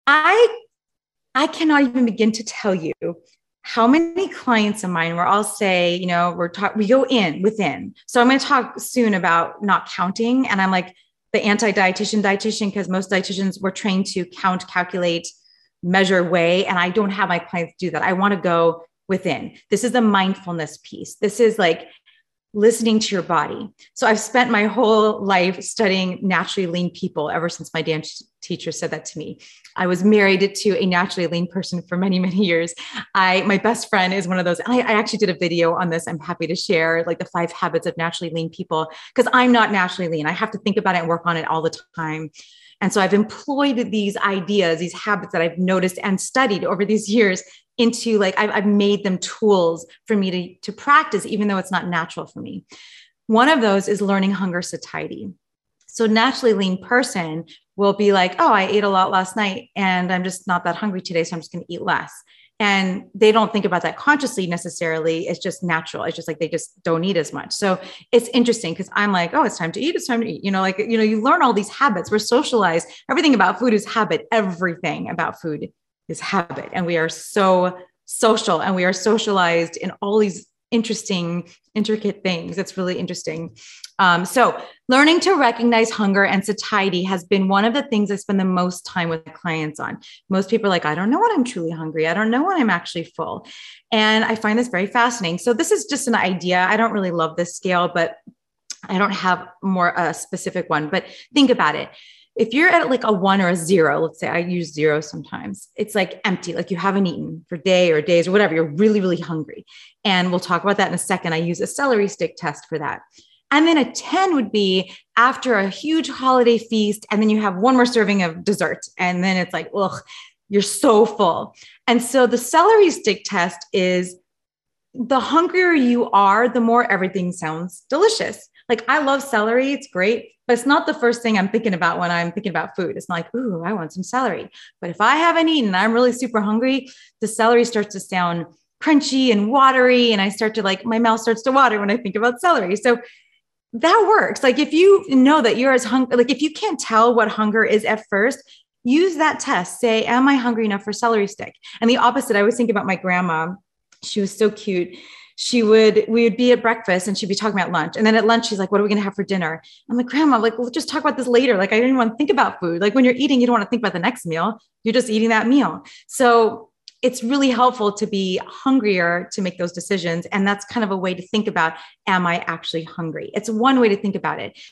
I I cannot even begin to tell you how many clients of mine where I'll say, we go in within. So I'm going to talk soon about not counting. And I'm like the dietitian, because most dietitians were trained to count, calculate, measure, weigh. And I don't have my clients do that. I want to go within. This is the mindfulness piece. This is like listening to your body. So I've spent my whole life studying naturally lean people ever since my dance teacher said that to me. I was married to a naturally lean person for many, many years. My best friend is one of those. I actually did a video on this. I'm happy to share like the 5 habits of naturally lean people, because I'm not naturally lean. I have to think about it and work on it all the time. And so I've employed these ideas, these habits that I've noticed and studied over these years into like, I've made them tools for me to practice, even though it's not natural for me. One of those is learning hunger satiety. So naturally lean person will be like, oh, I ate a lot last night and I'm just not that hungry today. So I'm just going to eat less. And they don't think about that consciously necessarily. It's just natural. It's just like, they just don't eat as much. So it's interesting because I'm like, oh, it's time to eat. It's time to eat. You learn all these habits. We're socialized. Everything about food is habit. Everything about food is habit. And we are so social and we are socialized in all these interesting, intricate things. It's really interesting. So learning to recognize hunger and satiety has been one of the things I spend the most time with clients on. Most people are like, I don't know when I'm truly hungry. I don't know when I'm actually full. And I find this very fascinating. So this is just an idea. I don't really love this scale, but I don't have a specific one, but think about it. If you're at like a 1 or a 0, let's say I use 0 sometimes, it's like empty, like you haven't eaten for day or days or whatever. You're really, really hungry. And we'll talk about that in a second. I use a celery stick test for that. And then a 10 would be after a huge holiday feast. And then you have one more serving of dessert. And then it's like, ugh, you're so full. And so the celery stick test is the hungrier you are, the more everything sounds delicious. Like I love celery. It's great, but it's not the first thing I'm thinking about when I'm thinking about food. It's not like, ooh, I want some celery. But if I haven't eaten, I'm really super hungry, the celery starts to sound crunchy and watery. And I start to my mouth starts to water when I think about celery. So that works. Like if you know that you're as hungry, like if you can't tell what hunger is at first, use that test. Say, am I hungry enough for celery stick? And the opposite, I always think about my grandma. She was so cute. We would be at breakfast and she'd be talking about lunch. And then at lunch, she's like, what are we going to have for dinner? I'm like, Grandma, let's just talk about this later. Like, I didn't want to think about food. Like when you're eating, you don't want to think about the next meal. You're just eating that meal. So it's really helpful to be hungrier to make those decisions. And that's kind of a way to think about, am I actually hungry? It's one way to think about it.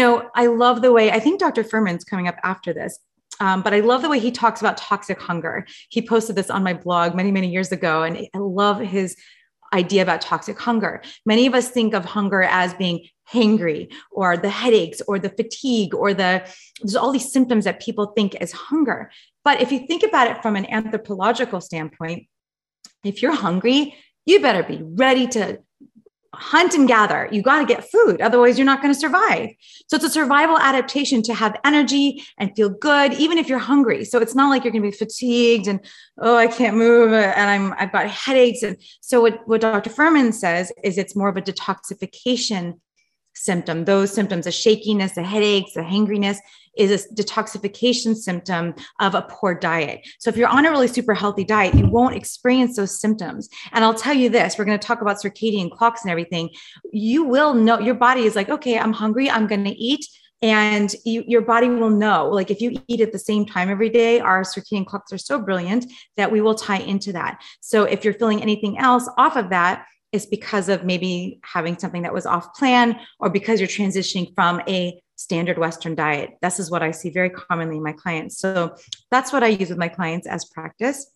I love the way, I think Dr. Furman's coming up after this. But I love the way he talks about toxic hunger. He posted this on my blog many, many years ago. And I love his idea about toxic hunger. Many of us think of hunger as being hangry or the headaches or the fatigue or there's all these symptoms that people think as hunger. But if you think about it from an anthropological standpoint, if you're hungry, you better be ready to hunt and gather. You got to get food. Otherwise, you're not going to survive. So it's a survival adaptation to have energy and feel good, even if you're hungry. So it's not like you're going to be fatigued and, oh, I can't move and I've got headaches. And so what Dr. Furman says is it's more of a detoxification symptom. Those symptoms, the shakiness, the headaches, the hangriness is a detoxification symptom of a poor diet. So if you're on a really super healthy diet, you won't experience those symptoms. And I'll tell you this, we're going to talk about circadian clocks and everything. You will know, your body is like, okay, I'm hungry, I'm going to eat. And your body will know, like if you eat at the same time every day, our circadian clocks are so brilliant that we will tie into that. So if you're feeling anything else off of that, it's because of maybe having something that was off plan or because you're transitioning from a standard Western diet. This is what I see very commonly in my clients. So that's what I use with my clients as practice.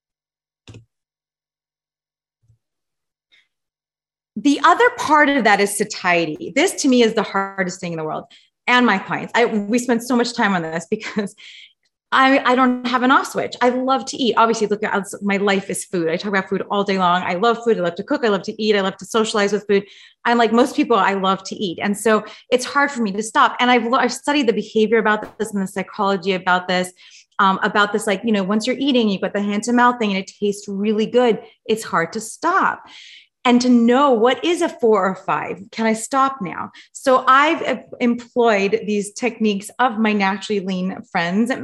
The other part of that is satiety. This to me is the hardest thing in the world. And my clients, we spend so much time on this because I don't have an off switch. I love to eat. Obviously, look at my life is food. I talk about food all day long. I love food. I love to cook. I love to eat. I love to socialize with food. I'm like most people, I love to eat. And so it's hard for me to stop. And I've studied the behavior about this and the psychology about this, like, once you're eating, you've got the hand to mouth thing and it tastes really good. It's hard to stop. And to know what is a 4 or 5, can I stop now? So I've employed these techniques of my naturally lean friends.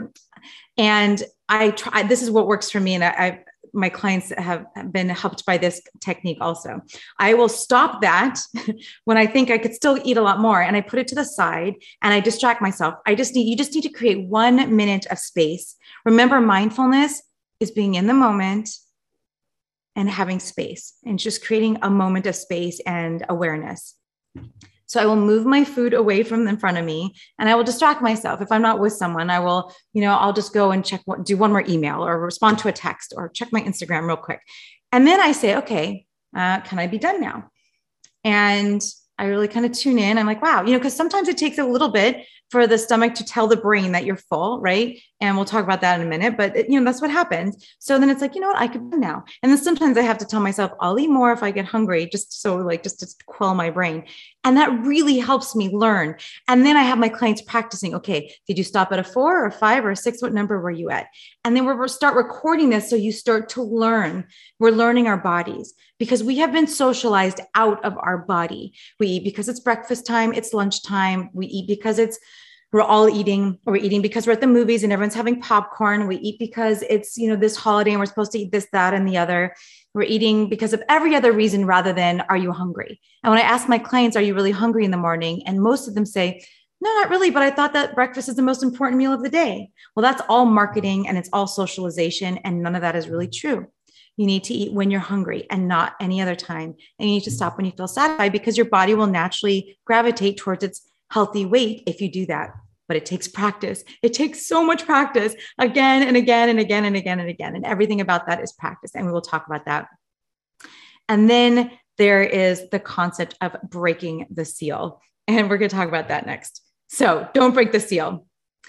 And I try, this is what works for me. And my clients have been helped by this technique also. I will stop that when I think I could still eat a lot more, and I put it to the side and I distract myself. You just need to create 1 minute of space. Remember, mindfulness is being in the moment and having space and just creating a moment of space and awareness. So I will move my food away from in front of me, and I will distract myself. If I'm not with someone, I will, I'll just go and do one more email or respond to a text or check my Instagram real quick. And then I say, okay, can I be done now? And I really kind of tune in. I'm like, wow, because sometimes it takes a little bit for the stomach to tell the brain that you're full, right? And we'll talk about that in a minute, but that's what happens. So then it's like, what, I could now. And then sometimes I have to tell myself, I'll eat more if I get hungry, just to quell my brain. And that really helps me learn. And then I have my clients practicing, okay, did you stop at a 4 or 5 or a 6? What number were you at? And then we'll start recording this. So you start to learn. We're learning our bodies because we have been socialized out of our body. We eat because it's breakfast time, it's lunchtime. We eat because we're all eating, or we're eating because we're at the movies and everyone's having popcorn. We eat because it's, this holiday and we're supposed to eat this, that, and the other. We're eating because of every other reason rather than, are you hungry? And when I ask my clients, are you really hungry in the morning? And most of them say, no, not really, but I thought that breakfast is the most important meal of the day. Well, that's all marketing and it's all socialization. And none of that is really true. You need to eat when you're hungry and not any other time. And you need to stop when you feel satisfied, because your body will naturally gravitate towards its healthy weight if you do that. But it takes practice. It takes so much practice again and again and again and again and again. And everything about that is practice. And we will talk about that. And then there is the concept of breaking the seal. And we're going to talk about that next. So don't break the seal.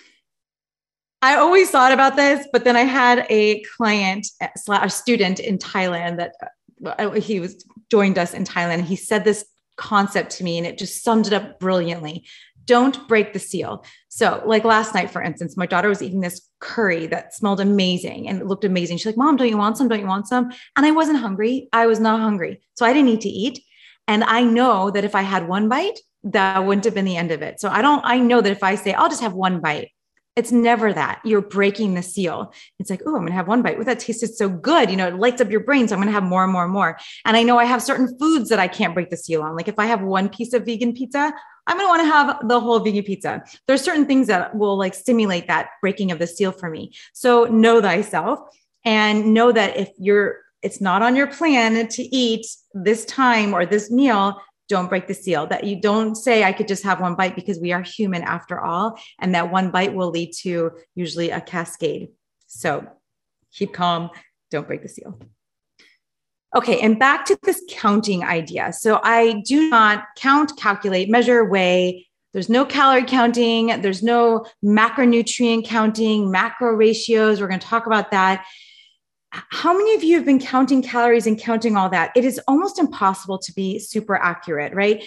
I always thought about this, but then I had a client, a student in Thailand that he joined us in Thailand. He said this concept to me and it just summed it up brilliantly. Don't break the seal. So like last night, for instance, my daughter was eating this curry that smelled amazing and it looked amazing. She's like, Mom, don't you want some? Don't you want some? And I wasn't hungry. I was not hungry. So I didn't need to eat. And I know that if I had one bite, that wouldn't have been the end of it. So I know that if I say, I'll just have one bite, it's never that. You're breaking the seal. It's like, oh, I'm going to have one bite. Well, that tasted so good. It lights up your brain. So I'm going to have more and more and more. And I know I have certain foods that I can't break the seal on. Like if I have one piece of vegan pizza, I'm going to want to have the whole vegan pizza. There's certain things that will stimulate that breaking of the seal for me. So know thyself and know that if it's not on your plan to eat this time or this meal, don't break the seal. That you don't say, I could just have one bite, because we are human after all. And that one bite will lead to usually a cascade. So keep calm. Don't break the seal. Okay. And back to this counting idea. So I do not count, calculate, measure, weigh. There's no calorie counting. There's no macronutrient counting, macro ratios. We're going to talk about that. How many of you have been counting calories and counting all that? It is almost impossible to be super accurate, right?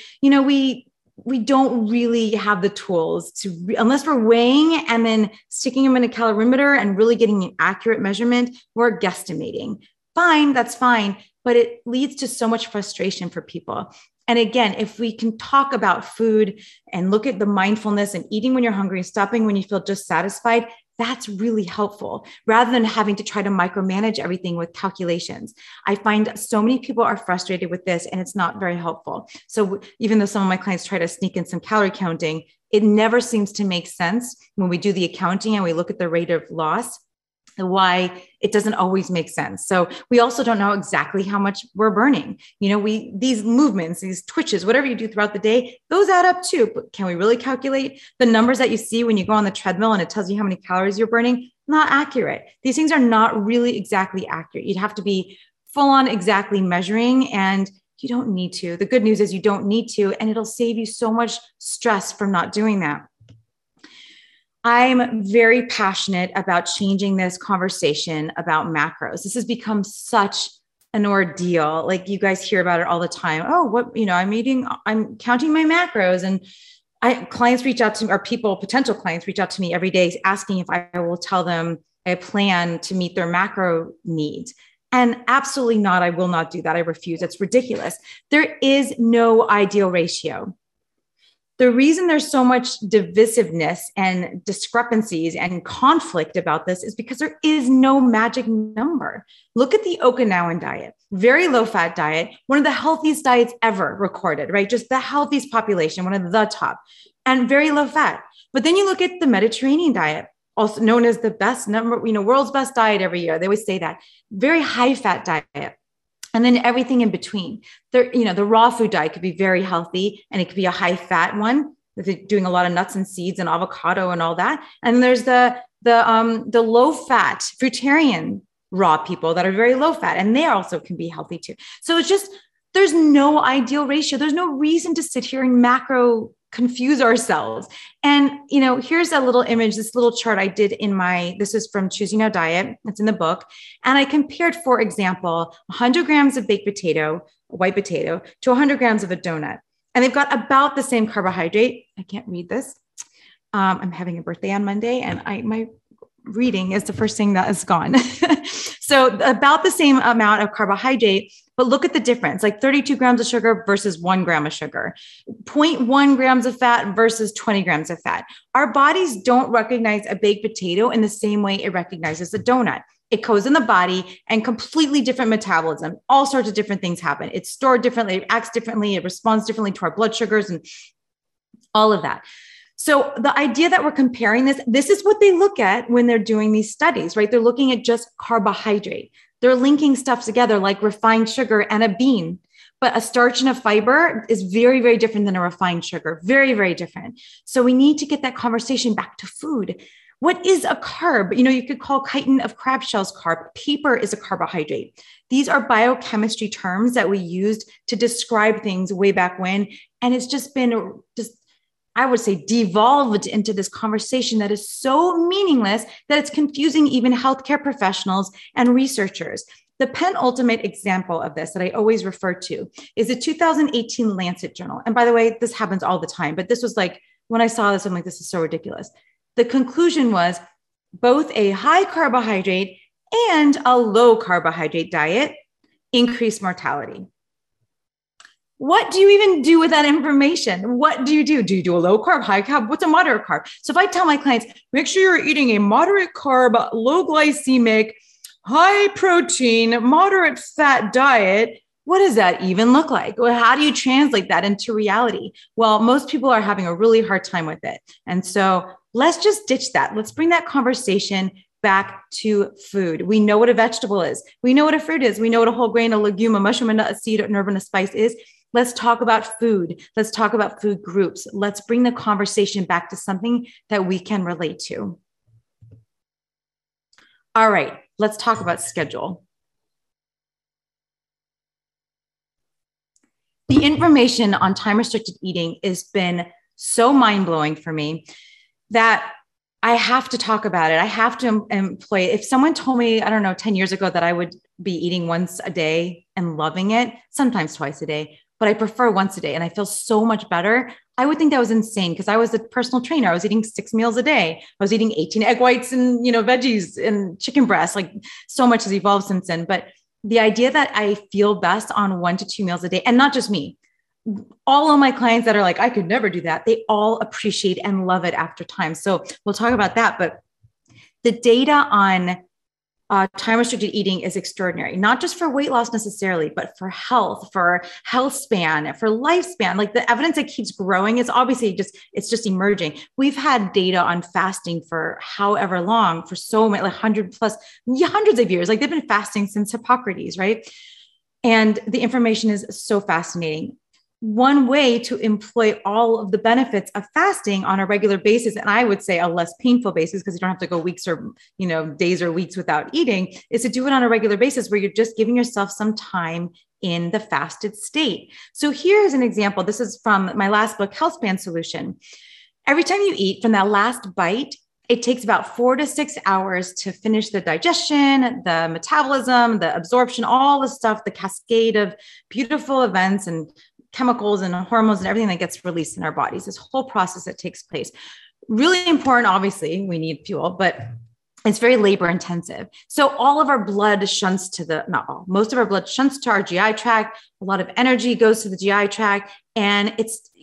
We don't really have the tools to, unless we're weighing and then sticking them in a calorimeter and really getting an accurate measurement, we're guesstimating. Fine, that's fine. But it leads to so much frustration for people. And again, if we can talk about food and look at the mindfulness and eating when you're hungry and stopping when you feel just satisfied, that's really helpful rather than having to try to micromanage everything with calculations. I find so many people are frustrated with this and it's not very helpful. So even though some of my clients try to sneak in some calorie counting, it never seems to make sense when we do the accounting and we look at the rate of loss, why it doesn't always make sense. So we also don't know exactly how much we're burning. These movements, these twitches, whatever you do throughout the day, those add up too. But can we really calculate the numbers that you see when you go on the treadmill and it tells you how many calories you're burning? Not accurate. These things are not really exactly accurate. You'd have to be full on exactly measuring, and you don't need to. The good news is you don't need to, and it'll save you so much stress from not doing that. I'm very passionate about changing this conversation about macros. This has become such an ordeal. Like you guys hear about it all the time. Oh, I'm counting my macros, and clients reach out to me, or potential clients reach out to me every day asking if I will tell them a plan to meet their macro needs. And absolutely not. I will not do that. I refuse. It's ridiculous. There is no ideal ratio. The reason there's so much divisiveness and discrepancies and conflict about this is because there is no magic number. Look at the Okinawan diet, very low fat diet, one of the healthiest diets ever recorded, right? Just the healthiest population, one of the top, and very low fat. But then you look at the Mediterranean diet, also known as the best number, world's best diet every year. They always say that. Very high fat diet. And then everything in between. The raw food diet could be very healthy, and it could be a high fat one, doing a lot of nuts and seeds and avocado and all that. And there's the low fat fruitarian raw people that are very low fat, and they also can be healthy too. So it's just, there's no ideal ratio. There's no reason to sit here and macro confuse ourselves. And, here's a little image, this little chart I did this is from Choosing Now Diet. It's in the book. And I compared, for example, 100 grams of baked potato, white potato, to 100 grams of a donut. And they've got about the same carbohydrate. I can't read this. I'm having a birthday on Monday, and my reading is the first thing that is gone. So about the same amount of carbohydrate, but look at the difference, like 32 grams of sugar versus 1 gram of sugar, 0.1 grams of fat versus 20 grams of fat. Our bodies don't recognize a baked potato in the same way it recognizes a donut. It goes in the body and completely different metabolism. All sorts of different things happen. It's stored differently, it acts differently, it responds differently to our blood sugars and all of that. So the idea that we're comparing this is what they look at when they're doing these studies, right? They're looking at just carbohydrate. They're linking stuff together like refined sugar and a bean. But a starch and a fiber is very, very different than a refined sugar. Very, very different. So we need to get that conversation back to food. What is a carb? You could call chitin of crab shells carb. Paper is a carbohydrate. These are biochemistry terms that we used to describe things way back when. And it's just been I would say, devolved into this conversation that is so meaningless that it's confusing even healthcare professionals and researchers. The penultimate example of this that I always refer to is the 2018 Lancet Journal. And by the way, this happens all the time, but this was like, when I saw this, I'm like, this is so ridiculous. The conclusion was both a high carbohydrate and a low carbohydrate diet increase mortality. What do you even do with that information? What do you do? Do you do a low carb, high carb? What's a moderate carb? So if I tell my clients, make sure you're eating a moderate carb, low glycemic, high protein, moderate fat diet, what does that even look like? Well, how do you translate that into reality? Well, most people are having a really hard time with it. And so let's just ditch that. Let's bring that conversation back to food. We know what a vegetable is. We know what a fruit is. We know what a whole grain, a legume, a mushroom, a nut, a seed, an herb, and a spice is. Let's talk about food. Let's talk about food groups. Let's bring the conversation back to something that we can relate to. All right, let's talk about schedule. The information on time-restricted eating has been so mind-blowing for me that I have to talk about it. I have to employ it. If someone told me, 10 years ago that I would be eating once a day and loving it, sometimes twice a day, but I prefer once a day and I feel so much better, I would think that was insane because I was a personal trainer. I was eating 6 meals a day. I was eating 18 egg whites and, veggies and chicken breasts. Like so much has evolved since then. But the idea that I feel best on 1 to 2 meals a day, and not just me, all of my clients that are like, I could never do that, they all appreciate and love it after time. So we'll talk about that. But the data on time-restricted eating is extraordinary, not just for weight loss necessarily, but for health span, for lifespan. Like the evidence that keeps growing is obviously it's just emerging. We've had data on fasting for however long, for so many, like hundreds of years. Like they've been fasting since Hippocrates, right? And the information is so fascinating. One way to employ all of the benefits of fasting on a regular basis, and I would say a less painful basis because you don't have to go weeks or days or weeks without eating, is to do it on a regular basis where you're just giving yourself some time in the fasted state. So here's an example. This is from my last book, Health Span Solution. Every time you eat, from that last bite, it takes about 4 to 6 hours to finish the digestion, the metabolism, the absorption, all the stuff, the cascade of beautiful events and chemicals and hormones and everything that gets released in our bodies, this whole process that takes place. Really important, obviously, we need fuel, but it's very labor intensive. So all of our blood shunts to most of our blood shunts to our GI tract. A lot of energy goes to the GI tract. And it's,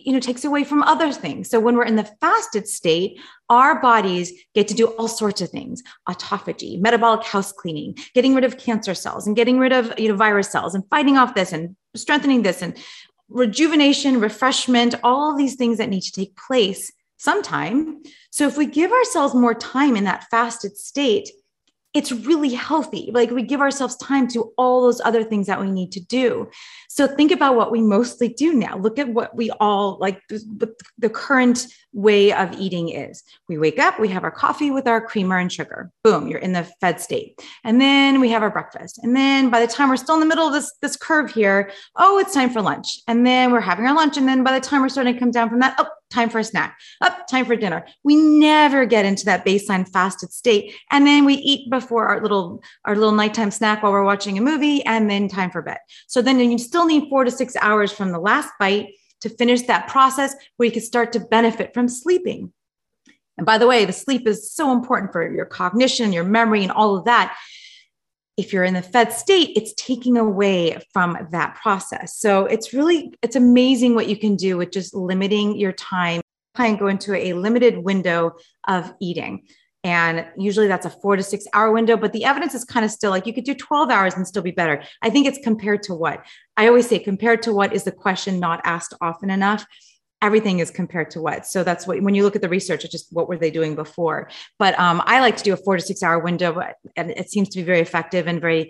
takes away from other things. So when we're in the fasted state, our bodies get to do all sorts of things: autophagy, metabolic house cleaning, getting rid of cancer cells and getting rid of, virus cells and fighting off this and strengthening this and rejuvenation, refreshment, all these things that need to take place sometime. So if we give ourselves more time in that fasted state, it's really healthy. Like, we give ourselves time to all those other things that we need to do. So think about what we mostly do now. Look at what we all like, the current way of eating is. We wake up, we have our coffee with our creamer and sugar. Boom, you're in the fed state. And then we have our breakfast. And then by the time we're still in the middle of this curve here, oh, it's time for lunch. And then we're having our lunch. And then by the time we're starting to come down from that, oh, time for a snack, up, time for dinner. We never get into that baseline fasted state. And then we eat before our little nighttime snack while we're watching a movie, and then time for bed. So then you still need 4 to 6 hours from the last bite to finish that process where you can start to benefit from sleeping. And by the way, the sleep is so important for your cognition, your memory, and all of that. If you're in the fed state, it's taking away from that process. So it's amazing what you can do with just limiting your time. Try and go into a limited window of eating. And usually that's a 4 to 6 hour window, but the evidence is kind of still like you could do 12 hours and still be better. I think it's compared to what? I always say compared to what is the question not asked often enough. Everything is compared to what. So that's what, when you look at the research, it's just what were they doing before? But I like to do a 4 to 6 hour window, and it seems to be very effective and very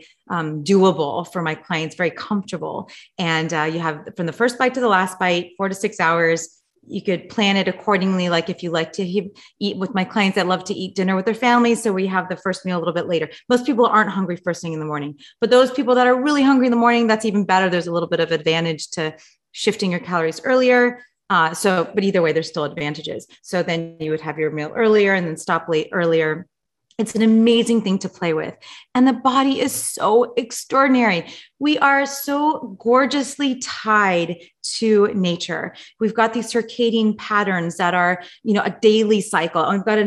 doable for my clients, very comfortable. And you have from the first bite to the last bite, 4 to 6 hours. You could plan it accordingly. Like if you like to eat with my clients that love to eat dinner with their families. So we have the first meal a little bit later. Most people aren't hungry first thing in the morning, but those people that are really hungry in the morning, that's even better. There's a little bit of advantage to shifting your calories earlier. But either way, there's still advantages. So then you would have your meal earlier and then stop late earlier. It's an amazing thing to play with. And the body is so extraordinary. We are so gorgeously tied to nature. We've got these circadian patterns that are, a daily cycle. And we've got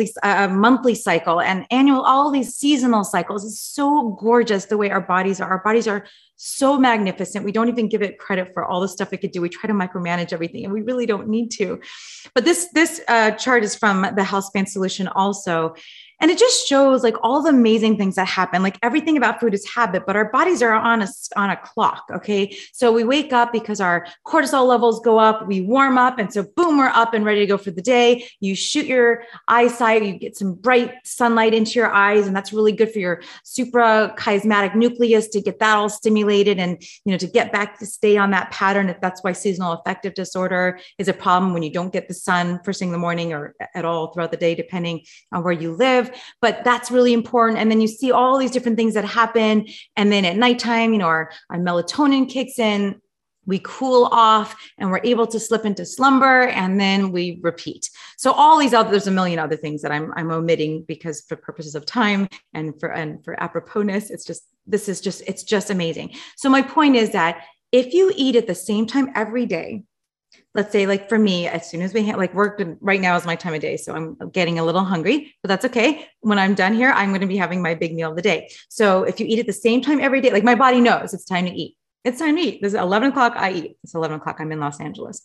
a monthly cycle and annual, all these seasonal cycles. It's so gorgeous the way our bodies are. Our bodies are so magnificent. We don't even give it credit for all the stuff it could do. We try to micromanage everything, and we really don't need to. But this chart is from the Healthspan Solution also. And it just shows like all the amazing things that happen. Like everything about food is habit, but our bodies are on a clock. Okay. So we wake up because our cortisol levels go up, we warm up. And so boom, we're up and ready to go for the day. You shoot your eyesight, you get some bright sunlight into your eyes. And that's really good for your suprachiasmatic nucleus to get that all stimulated and, to get back to stay on that pattern. That's why seasonal affective disorder is a problem when you don't get the sun first thing in the morning or at all throughout the day, depending on where you live. But that's really important. And then you see all these different things that happen. And then at nighttime, our melatonin kicks in, we cool off and we're able to slip into slumber, and then we repeat. So there's a million other things that I'm omitting because for purposes of time and for aproposness, it's just amazing. So my point is that if you eat at the same time every day, let's say like for me, as soon as we work right now is my time of day. So I'm getting a little hungry, but that's okay. When I'm done here, I'm going to be having my big meal of the day. So if you eat at the same time every day, like my body knows it's time to eat. It's time to eat. This is 11 o'clock. I eat. It's 11 o'clock. I'm in Los Angeles.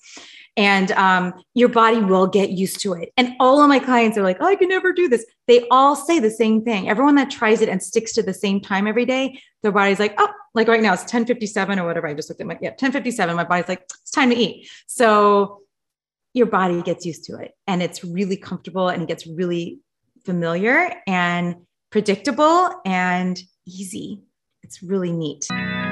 And your body will get used to it. And all of my clients are like, oh, I can never do this. They all say the same thing. Everyone that tries it and sticks to the same time every day, their body's like, oh, like right now it's 10:57 or whatever. I just looked at 10:57. My body's like, it's time to eat. So your body gets used to it, and it's really comfortable, and it gets really familiar and predictable and easy. It's really neat.